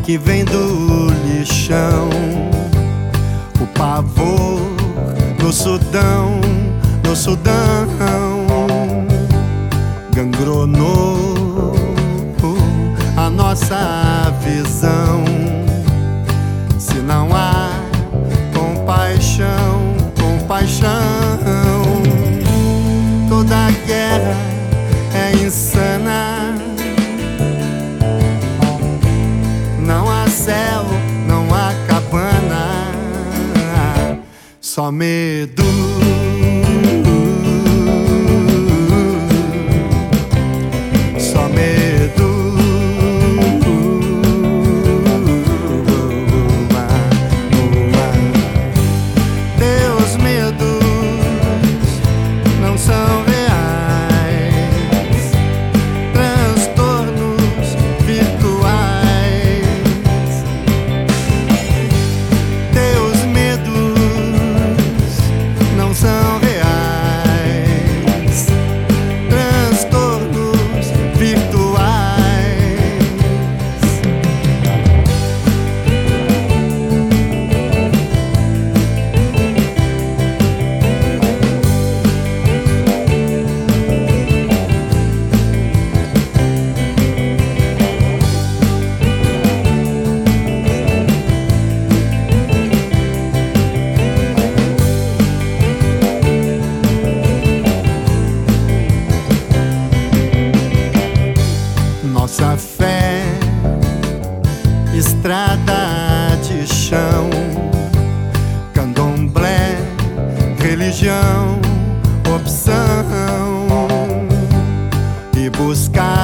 que vem do lixão. O pavor no Sudão, no Sudão, gangronou a nossa visão. Se não há compaixão, compaixão, toda guerra é insana. Não há céu, não há cabana, só medo. Só medo. Teus medos não são reais, transtornos virtuais. Teus medos não são reais, transtornos virtuais. Nossa fé, estrada de chão, candomblé, religião, opção, e buscar